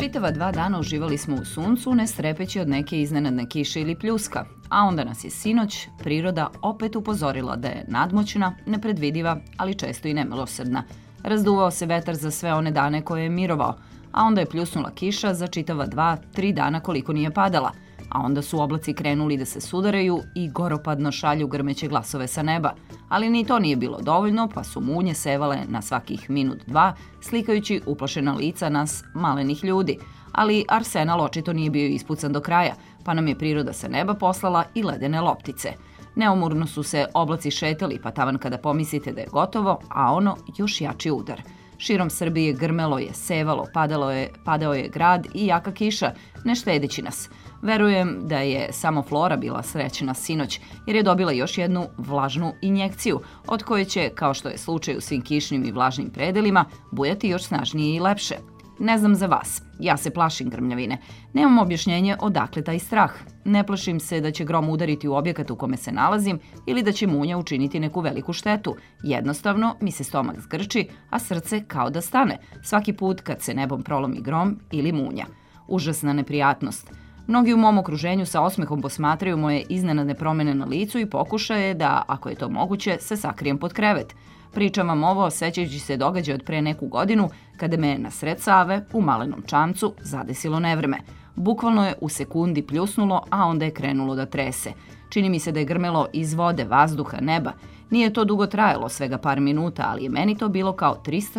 Čitava 2 dana uživali smo u suncu, ne strepeći od neke iznenadne kiše ili pljuska, a onda nas je sinoć priroda opet upozorila da je nadmoćna, nepredvidiva, ali često i nemilosrdna. Razduvao se vetar za sve one dane koje je mirovao, a onda je pljusnula kiša za čitava 2-3 dana koliko nije padala, a onda su oblaci krenuli da se sudaraju i goropadno šalju grmeće glasove sa neba. Ali ni to nije bilo dovoljno, pa su munje sevale na svakih minut 2, slikajući uplašena lica nas malenih ljudi. Ali arsenal očito nije bio ispucan do kraja, pa nam je priroda sa neba poslala i ledene loptice. Neumorno su se oblaci šetali, pa taman kada pomislite da je gotovo, a ono još jači udar. Širom Srbije grmelo je, sevalo, padao je grad i jaka kiša, ne štedeći nas. Verujem da je samo Flora bila srećna sinoć, jer je dobila još jednu vlažnu injekciju, od koje će, kao što je slučaj u svim kišnim i vlažnim predelima, bujati još snažnije i lepše. Ne znam za vas, ja se plašim grmljavine. Nemam objašnjenje odakle taj strah. Ne plašim se da će grom udariti u objekat u kome se nalazim ili da će munja učiniti neku veliku štetu. Jednostavno mi se stomak zgrči, a srce kao da stane, svaki put kad se nebom prolomi grom ili munja. Užasna neprijatnost. Mnogi u mom okruženju sa osmehom posmatraju moje iznenadne promene na licu i pokušaje da, ako je to moguće, se sakrijem pod krevet. Pričam vam ovo sećajući se događaja od pre neku godinu, kada me na sred Save, u malenom čamcu, zadesilo nevreme. Bukvalno je u sekundi pljusnulo, a onda je krenulo da trese. Čini mi se da je grmelo iz vode, vazduha, neba. Nije to dugo trajalo, svega par minuta, ali je meni to bilo kao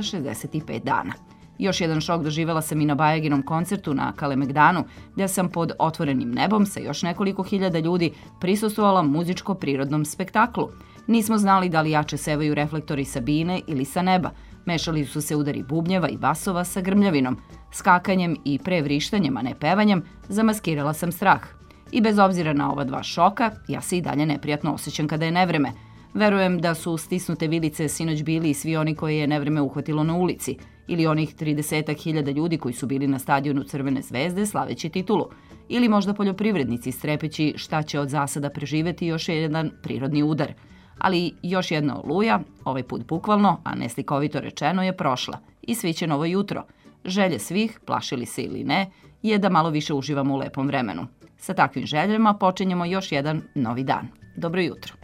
365 dana. Još jedan šok doživela sam i na Bajaginom koncertu na Kalemegdanu, gdje sam pod otvorenim nebom sa još nekoliko hiljada ljudi prisustvovala muzičko-prirodnom spektaklu. Nismo znali da li jače sevaju reflektori sa bine ili sa neba. Mešali su se udari bubnjeva i basova sa grmljavinom. Skakanjem i prevrištanjem, a ne pevanjem, zamaskirala sam strah. I bez obzira na ova 2 šoka, ja se i dalje neprijatno osjećam kada je nevreme. Verujem da su stisnute vilice sinoć bili i svi oni koje je nevreme uhvatilo na ulici, ili onih 30.000 ljudi koji su bili na stadionu Crvene zvezde slaveći titulu, ili možda poljoprivrednici strepeći šta će od zasada preživeti još jedan prirodni udar. Ali još jedna oluja, ovaj put bukvalno, a ne slikovito rečeno, je prošla i sviće novo jutro. Želje svih, plašili se ili ne, je da malo više uživamo u lepom vremenu. Sa takvim željama počinjemo još jedan novi dan. Dobro jutro.